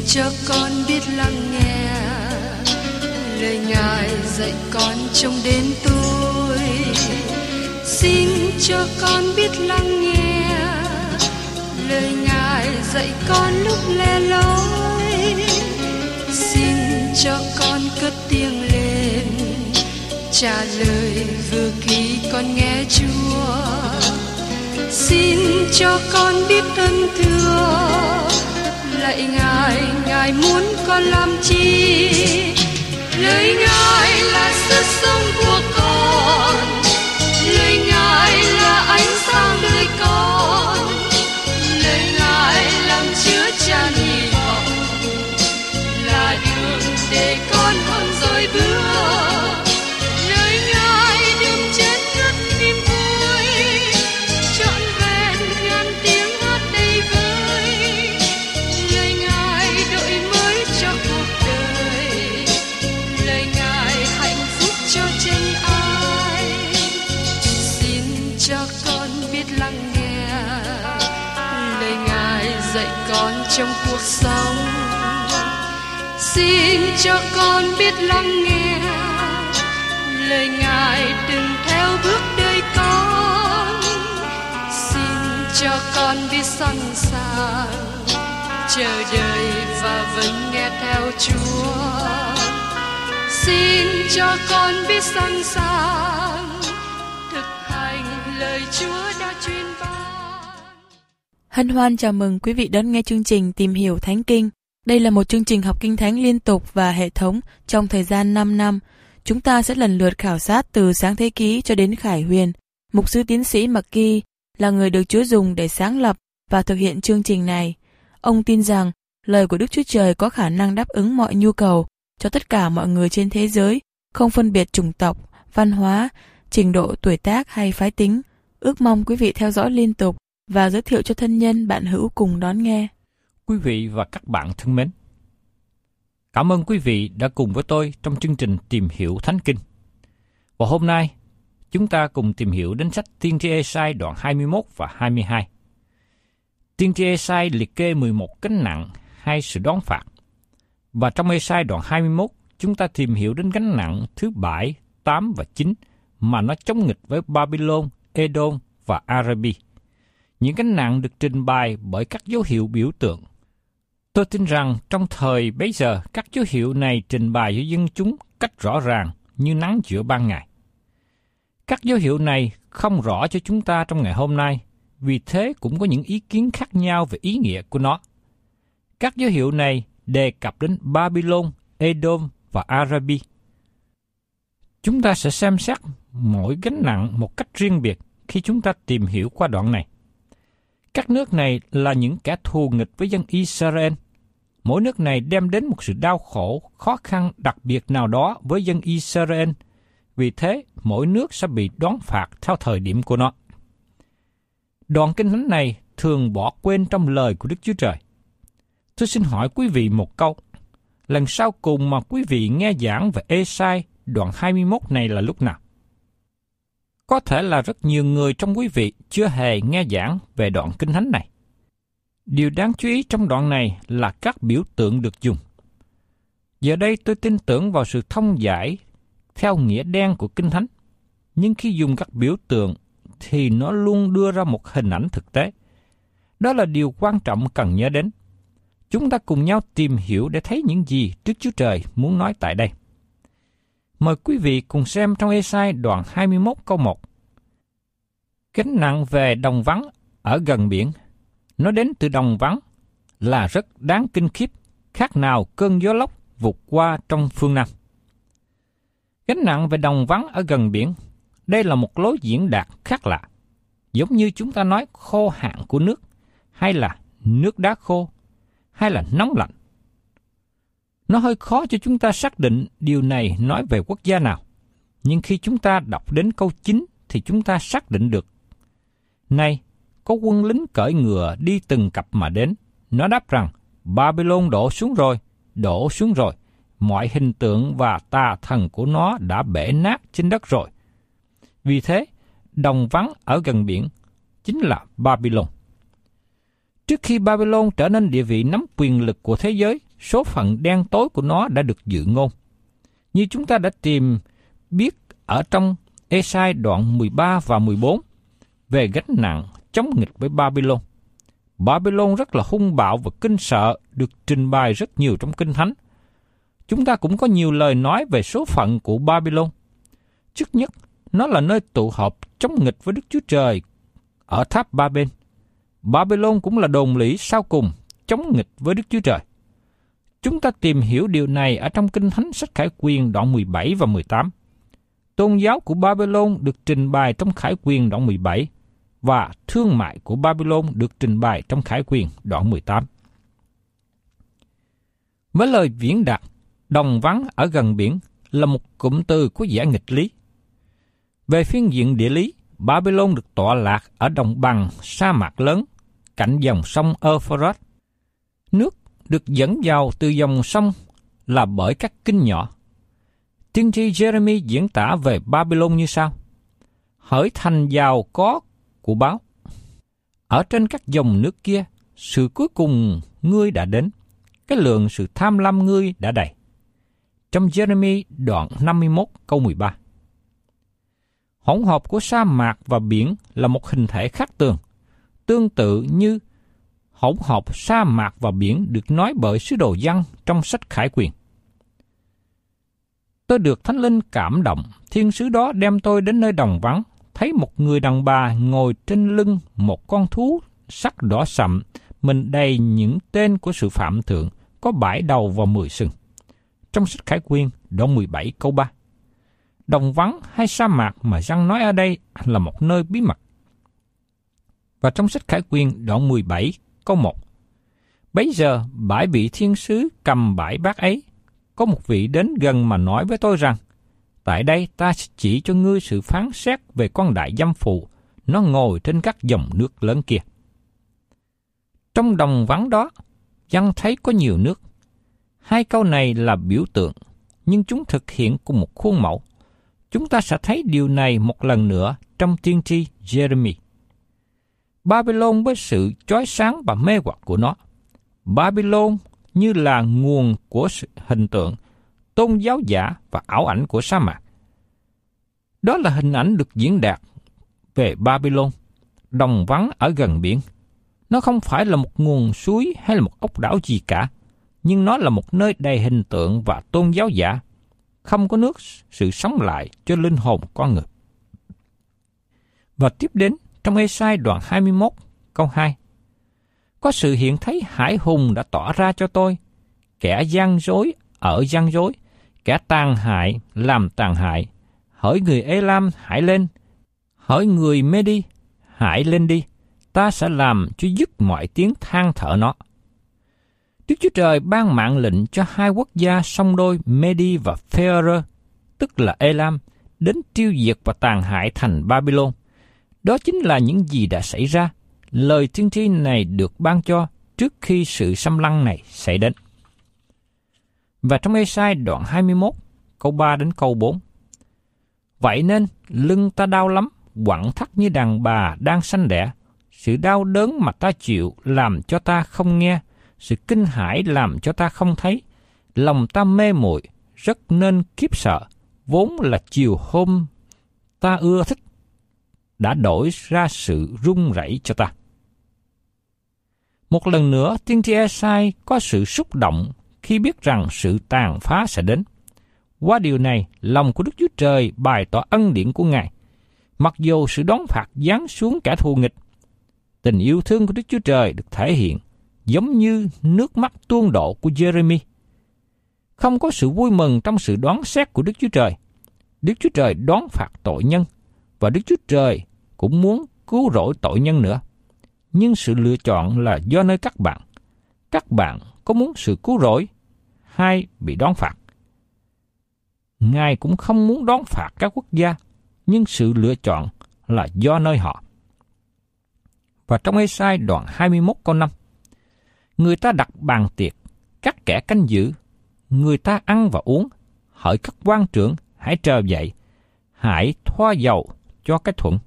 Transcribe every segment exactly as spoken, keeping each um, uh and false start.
cho con biết lắng nghe lời Ngài dạy con trong đến tôi. Xin cho con biết lắng nghe lời Ngài dạy con lúc lẻ loi. Xin cho con cất tiếng lên trả lời vừa khi con nghe Chúa. Xin cho con biết ơn thưa lạy Ngài, Ngài muốn con làm chi? Lời Ngài là sức sống của con, lời Ngài là ánh sáng đời con, lời Ngài làm chứa chan hy vọng, là đường để con không dối bước. Lời Ngài đừng chết ngất niềm vui, trọn vẹn ngàn tiếng hát đầy vơi. Lời Ngài đổi mới cho cuộc đời, lời Ngài hạnh phúc cho chân ai. Xin cho con biết lắng nghe lời Ngài dạy con trong cuộc sống. Xin cho con biết lắng nghe lời Ngài đừng theo bước đời con. Xin cho con biết sẵn sàng chờ đợi và vẫn nghe theo Chúa. Xin cho con biết sẵn sàng thực hành lời Chúa đã truyền ban. Hân hoan chào mừng quý vị đón nghe chương trình Tìm hiểu Thánh Kinh. Đây là một chương trình học Kinh Thánh liên tục và hệ thống trong thời gian năm năm. Chúng ta sẽ lần lượt khảo sát từ Sáng Thế Ký cho đến Khải Huyền. Mục sư tiến sĩ McGee là người được Chúa dùng để sáng lập và thực hiện chương trình này. Ông tin rằng lời của Đức Chúa Trời có khả năng đáp ứng mọi nhu cầu cho tất cả mọi người trên thế giới, không phân biệt chủng tộc, văn hóa, trình độ tuổi tác hay phái tính. Ước mong quý vị theo dõi liên tục và giới thiệu cho thân nhân bạn hữu cùng đón nghe. Quý vị và các bạn thân mến, cảm ơn quý vị đã cùng với tôi trong chương trình Tìm hiểu Thánh Kinh. Và hôm nay, chúng ta cùng tìm hiểu đến sách Tiên tri Ê-sai đoạn hai mươi mốt và hai mươi hai. Tiên tri Ê-sai liệt kê mười một gánh nặng hay sự đón phạt. Và trong Ê-sai đoạn hai mươi mốt, chúng ta tìm hiểu đến gánh nặng thứ bảy, tám và chín mà nó chống nghịch với Babylon, Edom và Arabi. Những gánh nặng được trình bày bởi các dấu hiệu biểu tượng. Tôi tin rằng trong thời bấy giờ, các dấu hiệu này trình bày cho dân chúng cách rõ ràng như nắng giữa ban ngày. Các dấu hiệu này không rõ cho chúng ta trong ngày hôm nay, vì thế cũng có những ý kiến khác nhau về ý nghĩa của nó. Các dấu hiệu này đề cập đến Babylon, Edom và Arabi. Chúng ta sẽ xem xét mỗi gánh nặng một cách riêng biệt khi chúng ta tìm hiểu qua đoạn này. Các nước này là những kẻ thù nghịch với dân Israel. Mỗi nước này đem đến một sự đau khổ, khó khăn đặc biệt nào đó với dân Israel. Vì thế, mỗi nước sẽ bị đón phạt theo thời điểm của nó. Đoạn kinh thánh này thường bỏ quên trong lời của Đức Chúa Trời. Tôi xin hỏi quý vị một câu. Lần sau cùng mà quý vị nghe giảng về Ê-sai đoạn hai mươi mốt này là lúc nào? Có thể là rất nhiều người trong quý vị chưa hề nghe giảng về đoạn kinh thánh này. Điều đáng chú ý trong đoạn này là các biểu tượng được dùng. Giờ đây tôi tin tưởng vào sự thông giải theo nghĩa đen của kinh thánh. Nhưng khi dùng các biểu tượng thì nó luôn đưa ra một hình ảnh thực tế. Đó là điều quan trọng cần nhớ đến. Chúng ta cùng nhau tìm hiểu để thấy những gì Đức Chúa Trời muốn nói tại đây. Mời quý vị cùng xem trong Ê-sai đoạn hai mươi mốt câu một. Gánh nặng về đồng vắng ở gần biển, nó đến từ đồng vắng là rất đáng kinh khiếp, khác nào cơn gió lốc vụt qua trong phương Nam. Gánh nặng về đồng vắng ở gần biển, đây là một lối diễn đạt khác lạ, giống như chúng ta nói khô hạn của nước, hay là nước đá khô, hay là nóng lạnh. Nó hơi khó cho chúng ta xác định điều này nói về quốc gia nào, nhưng khi chúng ta đọc đến câu chín thì chúng ta xác định được. Này, có quân lính cưỡi ngựa đi từng cặp mà đến, nó đáp rằng, Babylon đổ xuống rồi, đổ xuống rồi, mọi hình tượng và tà thần của nó đã bể nát trên đất rồi. Vì thế, đồng vắng ở gần biển chính là Babylon. Trước khi Babylon trở nên địa vị nắm quyền lực của thế giới, số phận đen tối của nó đã được dự ngôn. Như chúng ta đã tìm biết ở trong Ê-sai đoạn mười ba và mười bốn về gánh nặng chống nghịch với Babylon. Babylon rất là hung bạo và kinh sợ, được trình bày rất nhiều trong Kinh Thánh. Chúng ta cũng có nhiều lời nói về số phận của Babylon. Trước nhất, nó là nơi tụ họp chống nghịch với Đức Chúa Trời ở tháp Ba-bên. Babylon cũng là đồn lũy sau cùng chống nghịch với Đức Chúa Trời. Chúng ta tìm hiểu điều này ở trong Kinh Thánh sách Khải Quyền đoạn mười bảy và mười tám. Tôn giáo của Babylon được trình bày trong Khải Quyền đoạn mười bảy và thương mại của Babylon được trình bày trong Khải Quyền đoạn mười tám. Với lời viễn đạt, đồng vắng ở gần biển là một cụm từ của giải nghịch lý. Về phương diện địa lý, Babylon được tọa lạc ở đồng bằng sa mạc lớn, cạnh dòng sông Euphrates. Nước được dẫn vào từ dòng sông là bởi các kênh nhỏ. Tiên tri Jeremy diễn tả về Babylon như sau: hỡi thành giàu có của báu, ở trên các dòng nước kia, sự cuối cùng ngươi đã đến, cái lượng sự tham lam ngươi đã đầy. Trong Jeremy đoạn năm mươi mốt câu mười ba. Hỗn hợp của sa mạc và biển là một hình thể khác tường, tương tự như hỗn hợp sa mạc và biển được nói bởi sứ đồ Giăng trong sách Khải Quyền. Tôi được Thánh Linh cảm động, thiên sứ đó đem tôi đến nơi đồng vắng, thấy một người đàn bà ngồi trên lưng một con thú sắc đỏ sậm, mình đầy những tên của sự phạm thượng, có bảy đầu và mười sừng. Trong sách Khải Quyền, đoạn mười bảy câu ba. Đồng vắng hay sa mạc mà Giăng nói ở đây là một nơi bí mật. Và trong sách Khải Quyền, đoạn mười bảy câu một. Bấy giờ, bảy vị thiên sứ cầm bảy bát ấy, có một vị đến gần mà nói với tôi rằng, tại đây ta sẽ chỉ cho ngươi sự phán xét về con đại dâm phụ, nó ngồi trên các dòng nước lớn kia. Trong đồng vắng đó, Giăng thấy có nhiều nước. Hai câu này là biểu tượng, nhưng chúng thực hiện cùng một khuôn mẫu. Chúng ta sẽ thấy điều này một lần nữa trong tiên tri Jeremy. Babylon với sự chói sáng và mê hoặc của nó. Babylon như là nguồn của sự hình tượng, tôn giáo giả và ảo ảnh của sa mạc. Đó là hình ảnh được diễn đạt về Babylon, đồng vắng ở gần biển. Nó không phải là một nguồn suối hay là một ốc đảo gì cả, nhưng nó là một nơi đầy hình tượng và tôn giáo giả, không có nước sự sống lại cho linh hồn con người. Và tiếp đến trong Ê-sai đoạn hai mươi mốt câu hai. Có sự hiện thấy hải hùng đã tỏ ra cho tôi, kẻ gian dối ở gian dối, kẻ tàn hại làm tàn hại. Hỡi người Ê-lam hãy lên, hỡi người Mê-đi hãy lên đi, ta sẽ làm cho dứt mọi tiếng than thở nó. Đức Chúa Trời ban mạng lệnh cho hai quốc gia song đôi Mê-đi và Phê-rơ, tức là Ê-lam, đến tiêu diệt và tàn hại thành Babylon. Đó chính là những gì đã xảy ra. Lời tiên tri này được ban cho trước khi sự xâm lăng này xảy đến. Và trong Ê-sai đoạn hai mươi mốt, câu ba đến câu bốn. Vậy nên, lưng ta đau lắm, quặn thắt như đàn bà đang sanh đẻ. Sự đau đớn mà ta chịu làm cho ta không nghe, sự kinh hãi làm cho ta không thấy. Lòng ta mê muội, rất nên khiếp sợ, vốn là chiều hôm ta ưa thích, đã đổi ra sự run rẩy cho ta. Một lần nữa, tiên tri Ê-sai có sự xúc động khi biết rằng sự tàn phá sẽ đến. Qua điều này, lòng của Đức Chúa Trời bày tỏ ân điển của Ngài. Mặc dù sự đón phạt giáng xuống kẻ thù nghịch, tình yêu thương của Đức Chúa Trời được thể hiện giống như nước mắt tuôn đổ của Jeremy. Không có sự vui mừng trong sự đoán xét của Đức Chúa Trời. Đức Chúa Trời đoán phạt tội nhân, và Đức Chúa Trời cũng muốn cứu rỗi tội nhân nữa. Nhưng sự lựa chọn là do nơi các bạn. Các bạn có muốn sự cứu rỗi hay bị đoán phạt? Ngài cũng không muốn đoán phạt các quốc gia, nhưng sự lựa chọn là do nơi họ. Và trong Ê-sai đoạn hai mươi mốt câu năm, người ta đặt bàn tiệc, các kẻ canh giữ, người ta ăn và uống, hỡi các quan trưởng hãy trở dậy, hãy thoa dầu cho cái thuận.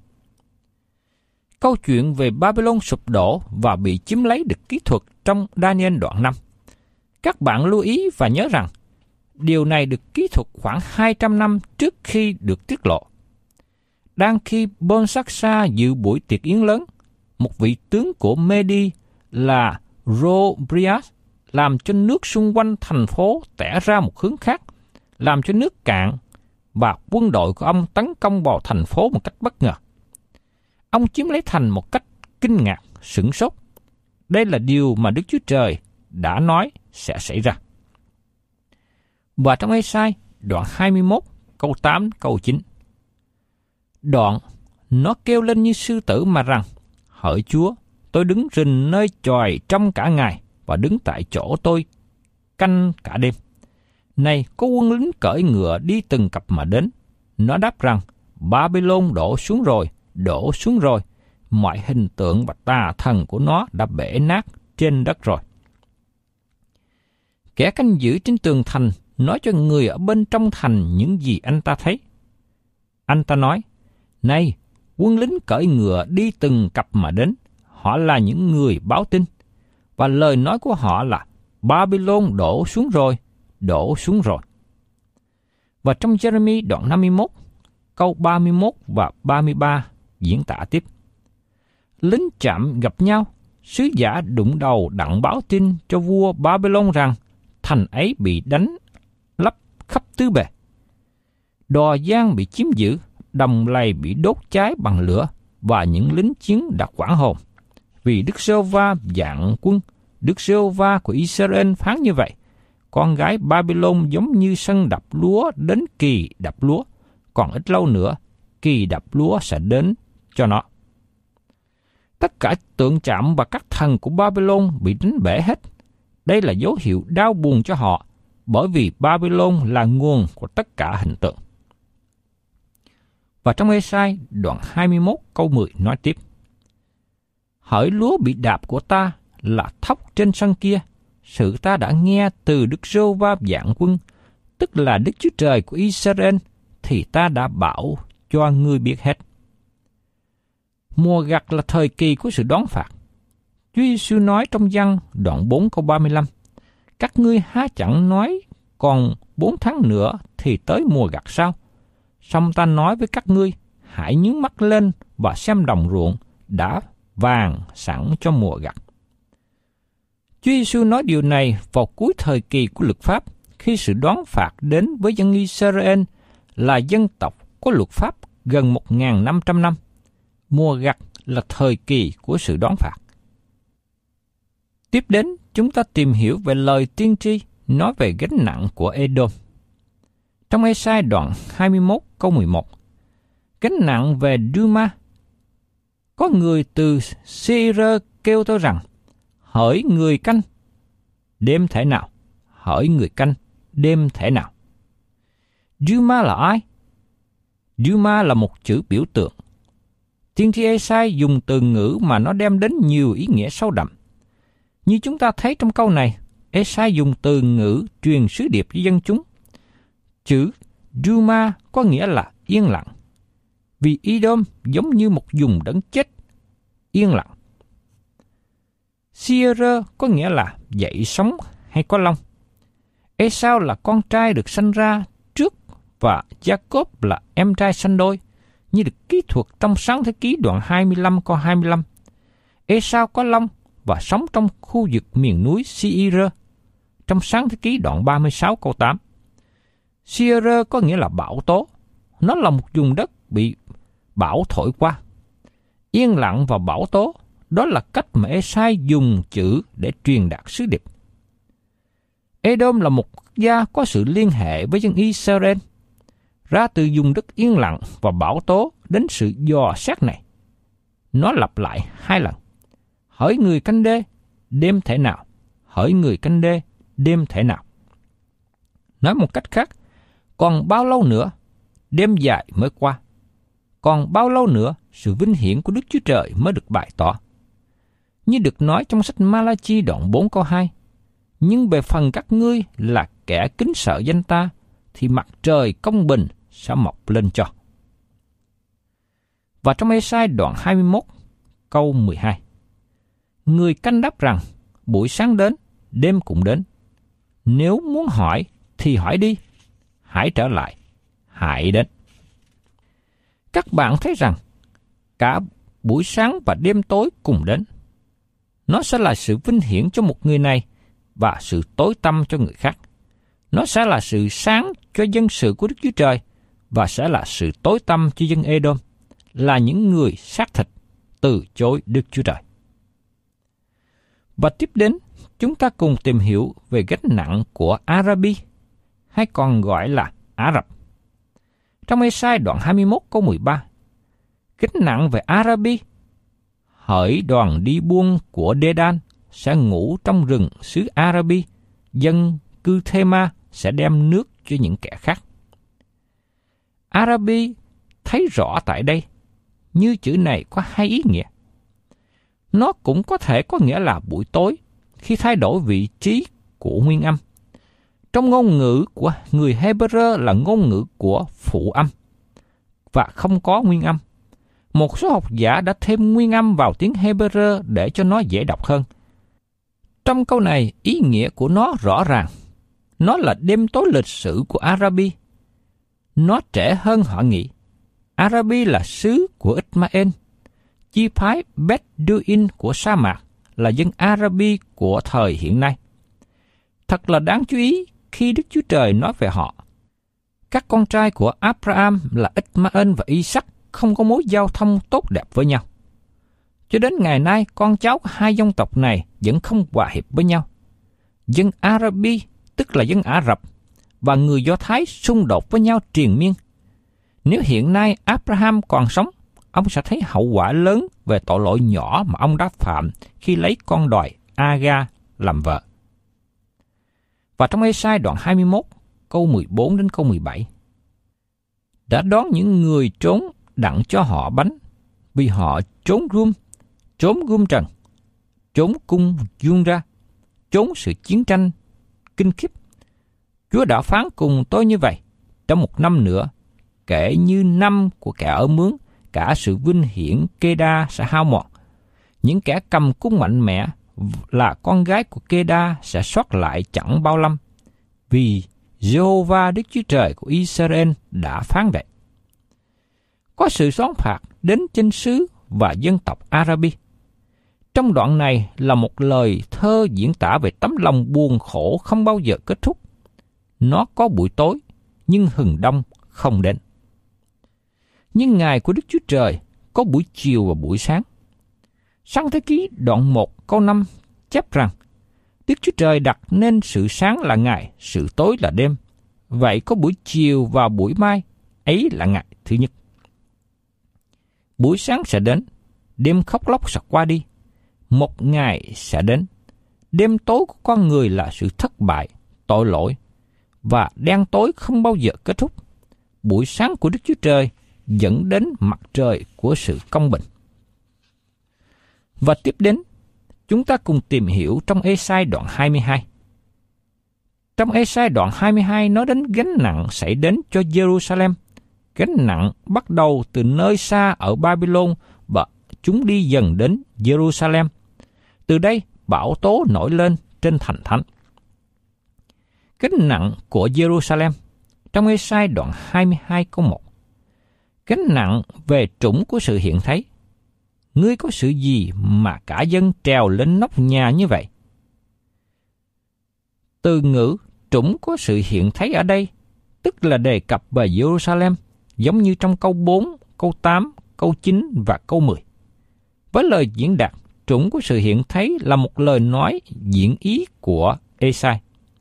Câu chuyện về Babylon sụp đổ và bị chiếm lấy được kỹ thuật trong Daniel đoạn năm. Các bạn lưu ý và nhớ rằng, điều này được ký thuật khoảng hai trăm năm trước khi được tiết lộ. Đang khi Belshazzar dự buổi tiệc yến lớn, một vị tướng của Medi là Gobryas làm cho nước xung quanh thành phố tẻ ra một hướng khác, làm cho nước cạn, và quân đội của ông tấn công vào thành phố một cách bất ngờ. Ông chiếm lấy thành một cách kinh ngạc, sửng sốt. Đây là điều mà Đức Chúa Trời đã nói sẽ xảy ra. Và trong Ê-sai, đoạn hai mươi mốt, câu tám, câu chín. Đoạn, nó kêu lên như sư tử mà rằng, hỡi Chúa, tôi đứng rình nơi chòi trong cả ngày, và đứng tại chỗ tôi canh cả đêm. Này, có quân lính cởi ngựa đi từng cặp mà đến. Nó đáp rằng, Babylon đổ xuống rồi, đổ xuống rồi. Mọi hình tượng và tà thần của nó đã bể nát trên đất rồi. Kẻ canh giữ trên tường thành nói cho người ở bên trong thành những gì anh ta thấy. Anh ta nói, này, quân lính cởi ngựa đi từng cặp mà đến. Họ là những người báo tin. Và lời nói của họ là, Babylon đổ xuống rồi, đổ xuống rồi. Và trong Jeremy đoạn năm mươi mốt, câu ba mươi mốt và ba mươi ba diễn tả tiếp. Lính chạm gặp nhau, sứ giả đụng đầu đặng báo tin cho vua Babylon rằng thành ấy bị đánh lấp khắp tứ bề. Đò giang bị chiếm giữ, đồng lầy bị đốt cháy bằng lửa, và những lính chiến đã hoảng hồn. Vì Đức Giê-hô-va vạn quân, Đức Giê-hô-va của Israel phán như vậy: con gái Babylon giống như sân đập lúa đến kỳ đập lúa, còn ít lâu nữa kỳ đập lúa sẽ đến cho nó. Tất cả tượng chạm và các thần của Babylon bị đánh bể hết. Đây là dấu hiệu đau buồn cho họ, bởi vì Babylon là nguồn của tất cả hình tượng. Và trong Ê-sai đoạn hai mươi mốt câu mười nói tiếp: hỡi lúa bị đạp của ta là thóc trên sân kia, sự ta đã nghe từ Đức Giê-hô-va vạn quân, tức là Đức Chúa Trời của Israel, thì ta đã bảo cho ngươi biết hết. Mùa gặt là thời kỳ của sự đón phạt. Chúa Giêsu nói trong Giăng đoạn bốn câu ba mươi lăm: các ngươi há chẳng nói còn bốn tháng nữa thì tới mùa gặt sao? Song ta nói với các ngươi, hãy nhướng mắt lên và xem đồng ruộng đã vàng sẵn cho mùa gặt. Chúa Giêsu nói điều này vào cuối thời kỳ của luật pháp, khi sự đoán phạt đến với dân Israel là dân tộc có luật pháp gần một nghìn năm trăm năm. Mùa gặt là thời kỳ của sự đoán phạt. Tiếp đến, chúng ta tìm hiểu về lời tiên tri nói về gánh nặng của Edom. Trong Ê-sai đoạn hai mươi mốt câu mười một, gánh nặng về Duma. Có người từ Seir kêu tôi rằng, hỡi người canh, đêm thể nào? Hỡi người canh, đêm thể nào? Duma là ai? Duma là một chữ biểu tượng. Tiên tri Ê-sai dùng từ ngữ mà nó đem đến nhiều ý nghĩa sâu đậm. Như chúng ta thấy trong câu này, Ê-sai dùng từ ngữ truyền sứ điệp với dân chúng. Chữ Duma có nghĩa là yên lặng, vì Edom giống như một vùng đất chết, yên lặng. Seir có nghĩa là dậy sống hay có lông. Ê-sao là con trai được sanh ra trước và Jacob là em trai sanh đôi, như được ký thuật trong Sáng Thế Ký đoạn hai mươi lăm câu hai mươi lăm. Ê-sao có lông và sống trong khu vực miền núi Seir, trong Sáng Thế Ký đoạn ba mươi sáu câu tám. Seir có nghĩa là bão tố, nó là một vùng đất bị bão thổi qua. Yên lặng và bão tố, đó là cách mà Ê-sai dùng chữ để truyền đạt sứ điệp. Edom là một quốc gia có sự liên hệ với dân Israel. Ra từ vùng đất yên lặng và bão tố đến sự dò xét này, nó lặp lại hai lần. Hỡi người canh đê, đêm thể nào? Hỡi người canh đê, đêm thể nào? Nói một cách khác, còn bao lâu nữa, đêm dài mới qua? Còn bao lâu nữa, sự vinh hiển của Đức Chúa Trời mới được bày tỏ? Như được nói trong sách Ma-la-chi đoạn bốn câu hai, nhưng về phần các ngươi là kẻ kính sợ danh ta, thì mặt trời công bình sẽ mọc lên cho. Và trong Ê-sai đoạn hai mươi mốt câu mười hai, người canh đáp rằng, buổi sáng đến, đêm cũng đến, Nếu muốn hỏi thì hỏi đi, hãy trở lại, hãy đến. Các bạn thấy rằng cả buổi sáng và đêm tối cùng đến. Nó sẽ là sự vinh hiển cho một người này và sự tối tăm cho người khác. Nó sẽ là sự sáng cho dân sự của Đức Chúa Trời và sẽ là sự tối tăm cho dân Edom, là những người xác thịt từ chối Đức Chúa Trời. Và tiếp đến, chúng ta cùng tìm hiểu về gánh nặng của Arabi, hay còn gọi là Ả Rập. Trong Ê-sai đoạn hai mươi mốt câu mười ba, gánh nặng về Arabi, hỡi đoàn đi buôn của Đê-đan sẽ ngủ trong rừng xứ Arabi, dân cư Thê-ma sẽ đem nước cho những kẻ khác. Arabi thấy rõ tại đây, như chữ này có hai ý nghĩa. Nó cũng có thể có nghĩa là buổi tối, khi thay đổi vị trí của nguyên âm. Trong ngôn ngữ của người Hebrew là ngôn ngữ của phụ âm và không có nguyên âm. Một số học giả đã thêm nguyên âm vào tiếng Hebrew để cho nó dễ đọc hơn. Trong câu này, ý nghĩa của nó rõ ràng. Nó là đêm tối lịch sử của Arabi. Nó trễ hơn họ nghĩ. Arabi là xứ của Ismael. Chi phái Bedouin của sa mạc là dân Arabi của thời hiện nay. Thật là đáng chú ý khi Đức Chúa Trời nói về họ. Các con trai của Abraham là Ismael và Isaac không có mối giao thông tốt đẹp với nhau. Cho đến ngày nay, con cháu của hai dân tộc này vẫn không hòa hiệp với nhau. Dân Arabi, tức là dân Ả Rập, và người Do Thái xung đột với nhau triền miên. Nếu hiện nay Abraham còn sống, ông sẽ thấy hậu quả lớn về tội lỗi nhỏ mà ông đã phạm khi lấy con đòi Aga làm vợ. Và trong Ê-sai đoạn hai mươi mốt, câu mười bốn đến câu mười bảy, đã đón những người trốn đặng cho họ bánh, vì họ trốn gươm, trốn gươm trần, trốn cung giương ra, trốn sự chiến tranh kinh khiếp. Chúa đã phán cùng tôi như vậy, trong một năm nữa, kể như năm của kẻ ở mướn, cả sự vinh hiển Kê-đa sẽ hao mòn. Những kẻ cầm cung mạnh mẽ là con gái của Kê-đa sẽ sót lại chẳng bao lâm, vì Giê-hô-va Đức Chúa Trời của Israel đã phán vậy. Có sự xón phạt đến trên xứ và dân tộc Arabi. Trong đoạn này là một lời thơ diễn tả về tấm lòng buồn khổ không bao giờ kết thúc. Nó có buổi tối, nhưng hừng đông không đến. Nhưng ngày của Đức Chúa Trời có buổi chiều và buổi sáng. Sáng thế ký đoạn một câu năm chép rằng, Đức Chúa Trời đặt nên sự sáng là ngày, sự tối là đêm. Vậy có buổi chiều và buổi mai, ấy là ngày thứ nhất. Buổi sáng sẽ đến, đêm khóc lóc sẽ qua đi. Một ngày sẽ đến, đêm tối của con người là sự thất bại, tội lỗi, và đen tối không bao giờ kết thúc. Buổi sáng của Đức Chúa Trời dẫn đến mặt trời của sự công bình. Và tiếp đến, chúng ta cùng tìm hiểu trong Ê-sai đoạn hai mươi hai. Trong Ê-sai đoạn hai mươi hai nói đến gánh nặng xảy đến cho Jerusalem. Gánh nặng bắt đầu từ nơi xa ở Babylon và chúng đi dần đến Jerusalem. Từ đây, bão tố nổi lên trên thành thánh. Gánh nặng của Jerusalem trong Ê-sai đoạn hai mươi hai câu một. Gánh nặng về trũng của sự hiện thấy. Ngươi có sự gì mà cả dân trèo lên nóc nhà như vậy? Từ ngữ trũng của sự hiện thấy ở đây, tức là đề cập về Jerusalem, giống như trong câu bốn, câu tám, câu chín và câu mười. Với lời diễn đạt, trũng của sự hiện thấy là một lời nói diễn ý của Ê-sai.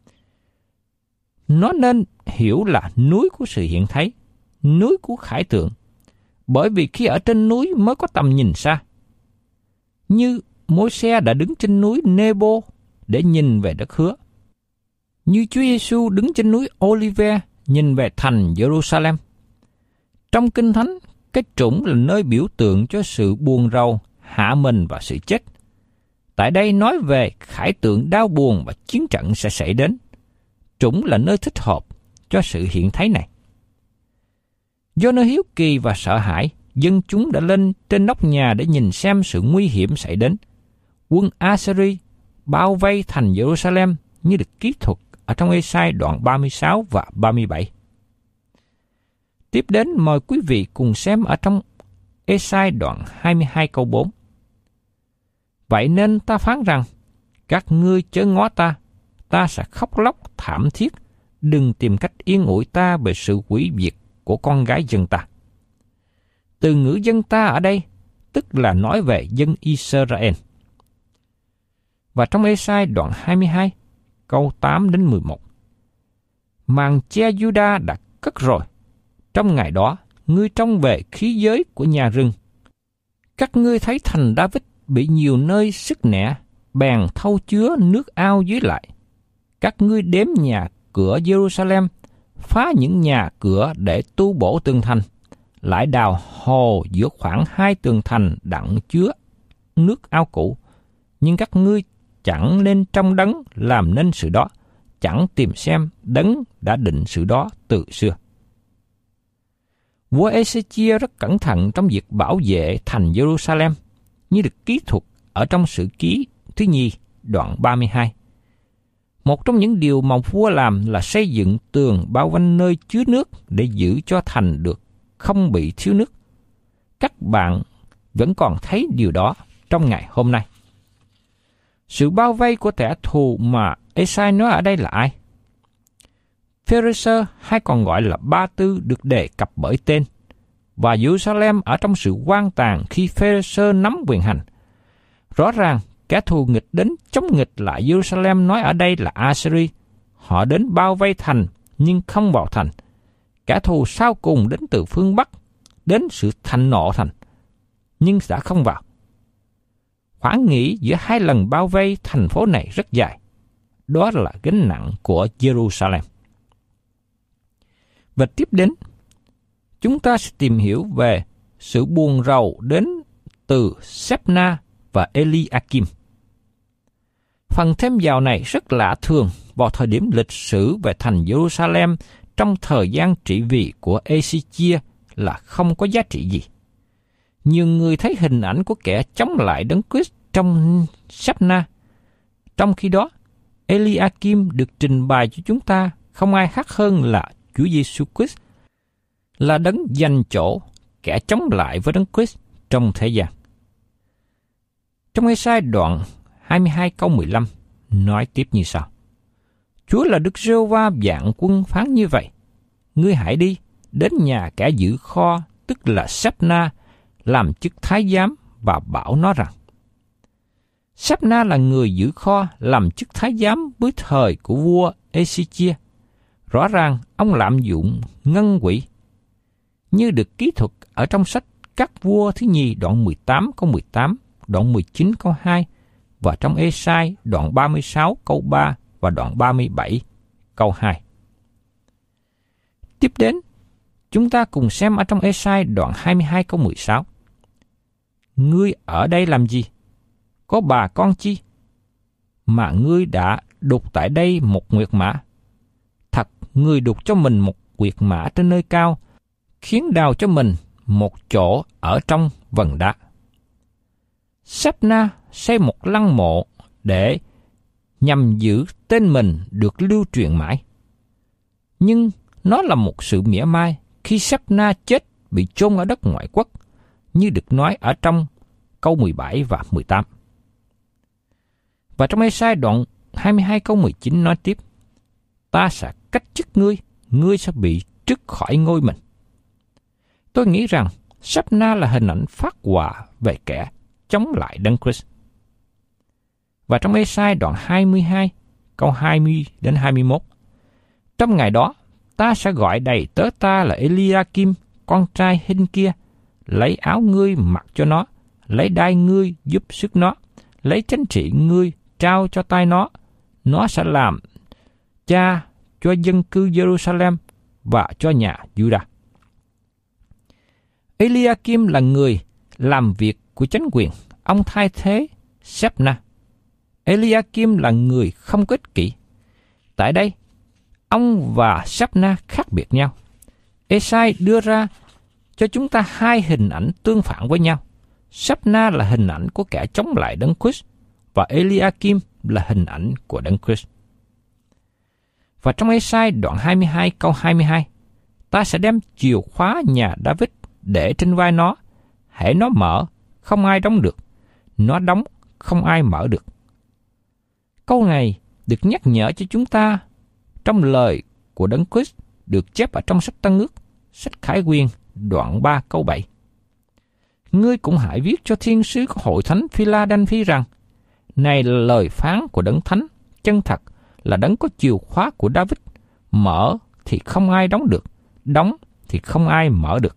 Nó nên hiểu là núi của sự hiện thấy, núi của khải tượng, bởi vì khi ở trên núi mới có tầm nhìn xa. Như Môi-se đã đứng trên núi Nê-bô để nhìn về đất hứa. Như Chúa Giê-xu đứng trên núi Olive nhìn về thành Jerusalem. Trong Kinh Thánh, cái trũng là nơi biểu tượng cho sự buồn rầu, hạ mình và sự chết. Tại đây nói về khải tượng đau buồn và chiến trận sẽ xảy đến. Trũng là nơi thích hợp cho sự hiện thấy này. Do nơi hiếu kỳ và sợ hãi, dân chúng đã lên trên nóc nhà để nhìn xem sự nguy hiểm xảy đến. Quân Assyri bao vây thành Jerusalem như được kỹ thuật ở ở trong Ê-sai đoạn ba mươi sáu và ba mươi bảy. Tiếp đến mời quý vị cùng xem ở trong Ê-sai đoạn hai mươi hai câu bốn. Vậy nên ta phán rằng, các ngươi chớ ngó ta, ta sẽ khóc lóc thảm thiết, đừng tìm cách yên ủi ta về sự hủy diệt của con gái dân ta. Từ ngữ dân ta ở đây, tức là nói về dân Israel. Và trong Ê-sai đoạn hai mươi hai, câu tám đến mười một. Màn che Juda đã cất rồi. Trong ngày đó, ngươi trông về khí giới của nhà rừng. Các ngươi thấy thành David bị nhiều nơi sứt nẻ, bèn thâu chứa nước ao dưới lại. Các ngươi đếm nhà cửa Jerusalem, phá những nhà cửa để tu bổ tường thành, lại đào hồ giữa khoảng hai tường thành đặng chứa nước ao cũ. Nhưng các ngươi chẳng nên trong đấng làm nên sự đó, chẳng tìm xem đấng đã định sự đó từ xưa. Vua Ê-xê-chia rất cẩn thận trong việc bảo vệ thành Jerusalem, như được ký thuật ở trong Sử ký thứ nhì đoạn ba mươi hai. Một trong những điều mà vua làm là xây dựng tường bao quanh nơi chứa nước để giữ cho thành được không bị thiếu nước. Các bạn vẫn còn thấy điều đó trong ngày hôm nay. Sự bao vây của kẻ thù mà Ê-sai nói ở đây là ai? Phê-rê-sơ hay còn gọi là Ba Tư được đề cập bởi tên, và Jerusalem ở trong sự hoang tàn khi Phê-rê-sơ nắm quyền hành. Rõ ràng, kẻ thù nghịch đến chống nghịch lại Jerusalem nói ở đây là Assyri. Họ đến bao vây thành nhưng không vào thành. Kẻ thù sau cùng đến từ phương Bắc, đến sự thạnh nộ thành, nhưng đã không vào. Khoảng nghỉ giữa hai lần bao vây thành phố này rất dài. Đó là gánh nặng của Jerusalem. Và tiếp đến, chúng ta sẽ tìm hiểu về sự buồn rầu đến từ Sếp-na và Eli-a-kim. Phần thêm vào này rất lạ thường vào thời điểm lịch sử về thành Jerusalem trong thời gian trị vì của Ê-xê-chia là không có giá trị gì. Nhiều người thấy hình ảnh của kẻ chống lại Đấng Christ trong Sếp-na. Trong khi đó, Eli-a-kim được trình bày cho chúng ta không ai khác hơn là Chúa Giêsu Christ, là đấng giành chỗ kẻ chống lại với Đấng Christ trong thế gian. Trong Ê-sai đoạn hai mươi hai câu mười lăm nói tiếp như sau: Chúa là Đức Giê-hô-va vạn quân phán như vậy: Ngươi hãy đi đến nhà kẻ giữ kho, tức là Sếp-na, làm chức thái giám và bảo nó rằng. Sếp-na là người giữ kho làm chức thái giám với thời của vua Ê-xê-chia. Rõ ràng ông lạm dụng ngân quỹ, như được ký thuật ở trong sách Các Vua thứ nhì đoạn mười tám câu mười tám, đoạn mười chín câu hai, và trong Ê-sai đoạn ba mươi sáu câu ba và đoạn ba mươi bảy câu hai. Tiếp đến, chúng ta cùng xem ở trong Ê-sai đoạn hai mươi hai câu mười sáu. Ngươi ở đây làm gì? Có bà con chi? Mà ngươi đã đục tại đây một nguyệt mã. Thật, ngươi đục cho mình một nguyệt mã trên nơi cao, khiến đào cho mình một chỗ ở trong vần đá. Sếp-na xây một lăng mộ để nhằm giữ tên mình được lưu truyền mãi. Nhưng nó là một sự mỉa mai khi Sếp-na chết bị chôn ở đất ngoại quốc, như được nói ở trong câu mười bảy và mười tám. Và trong Ê-sai đoạn hai mươi hai câu mười chín nói tiếp: Ta sẽ cách chức ngươi, ngươi sẽ bị trứt khỏi ngôi mình. Tôi nghĩ rằng Sếp-na là hình ảnh phát họa về kẻ chống lại Đấng Christ. Và trong Ê-sai đoạn hai mươi hai câu hai mươi đến hai mươi mốt: Trong ngày đó, ta sẽ gọi đầy tớ ta là Eli-a-kim, con trai Hinh kia, lấy áo ngươi mặc cho nó, lấy đai ngươi giúp sức nó, lấy chánh trị ngươi trao cho tay nó. Nó sẽ làm cha cho dân cư Jerusalem và cho nhà Judah. Eli-a-kim là người làm việc của chính quyền, ông thay thế Sếp-na. Eli-a-kim là người không có ích kỷ. Tại đây, ông và Sếp-na khác biệt nhau. Ê-sai đưa ra cho chúng ta hai hình ảnh tương phản với nhau. Sếp-na là hình ảnh của kẻ chống lại Đấng Christ, và Eli-a-kim là hình ảnh của Đấng Christ. Và trong Ê-sai đoạn hai mươi hai câu hai mươi hai, ta sẽ đem chìa khóa nhà David để trên vai nó, hễ nó mở, không ai đóng được, nó đóng, không ai mở được. Câu này được nhắc nhở cho chúng ta trong lời của Đấng Christ được chép ở trong sách Tân Ước, sách Khải Huyền đoạn ba câu bảy. Ngươi cũng hãy viết cho thiên sứ của hội thánh Phi-la-đen-phi rằng, này là lời phán của Đấng Thánh, chân thật là Đấng có chìa khóa của David, mở thì không ai đóng được, đóng thì không ai mở được.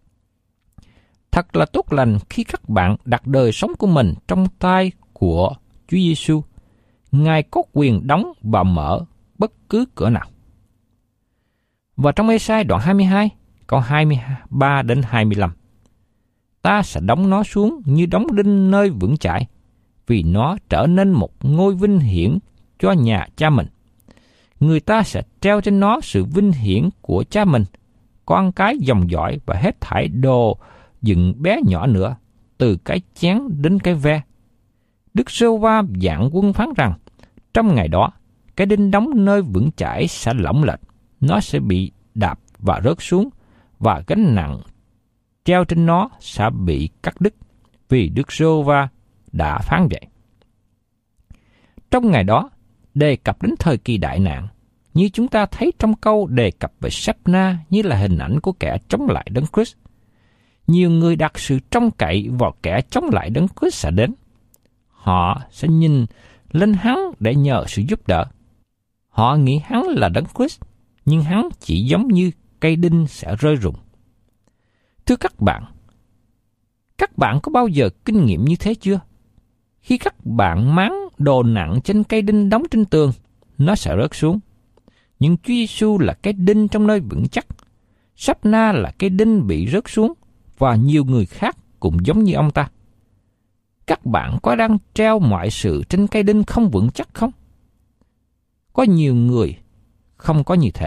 Thật là tốt lành khi các bạn đặt đời sống của mình trong tay của Chúa Giêsu. Ngài có quyền đóng và mở bất cứ cửa nào. Và trong Ê-sai đoạn hai mươi hai, câu hai mươi ba đến hai mươi lăm, ta sẽ đóng nó xuống như đóng đinh nơi vững chãi, vì nó trở nên một ngôi vinh hiển cho nhà cha mình. Người ta sẽ treo trên nó sự vinh hiển của cha mình, con cái dòng dõi và hết thảy đồ dựng bé nhỏ nữa, từ cái chén đến cái ve. Đức Giê-hô-va vạn quân phán rằng, trong ngày đó, cái đinh đóng nơi vững chãi sẽ lỏng lệch, nó sẽ bị đạp và rớt xuống, và gánh nặng treo trên nó sẽ bị cắt đứt, vì Đức Giê-hô-va đã phán vậy. Trong ngày đó, đề cập đến thời kỳ đại nạn, như chúng ta thấy trong câu đề cập về Sáp-na như là hình ảnh của kẻ chống lại Đấng Christ. Nhiều người đặt sự trông cậy vào kẻ chống lại Đấng Christ sẽ đến. Họ sẽ nhìn lên hắn để nhờ sự giúp đỡ. Họ nghĩ hắn là Đấng Christ, nhưng hắn chỉ giống như cây đinh sẽ rơi rụng. Thưa các bạn, các bạn có bao giờ kinh nghiệm như thế chưa? Khi các bạn máng đồ nặng trên cây đinh đóng trên tường, nó sẽ rớt xuống. Nhưng Chúa Giêsu là cái đinh trong nơi vững chắc. Sáp-na là cái đinh bị rớt xuống, và nhiều người khác cũng giống như ông ta. Các bạn có đang treo mọi sự trên cây đinh không vững chắc không? Có nhiều người không có như thế.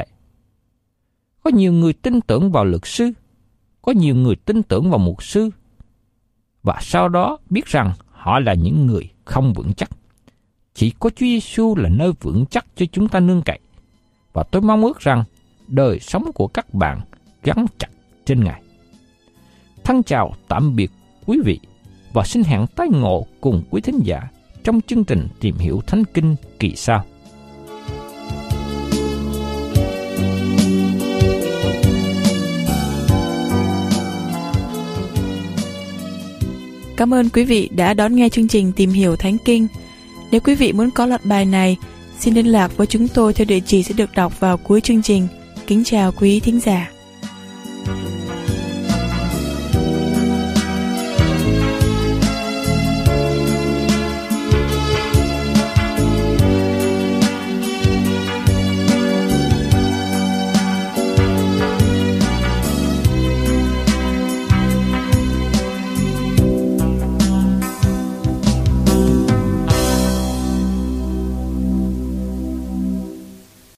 Có nhiều người tin tưởng vào luật sư, có nhiều người tin tưởng vào mục sư, và sau đó biết rằng họ là những người không vững chắc. Chỉ có Chúa Giêsu là nơi vững chắc cho chúng ta nương cậy, và tôi mong ước rằng đời sống của các bạn gắn chặt trên Ngài. Thân chào tạm biệt quý vị, và xin hẹn tái ngộ cùng quý thính giả trong chương trình Tìm Hiểu Thánh Kinh kỳ sau. Cảm ơn quý vị đã đón nghe chương trình Tìm Hiểu Thánh Kinh. Nếu quý vị muốn có loạt bài này, xin liên lạc với chúng tôi theo địa chỉ sẽ được đọc vào cuối chương trình. Kính chào quý thính giả.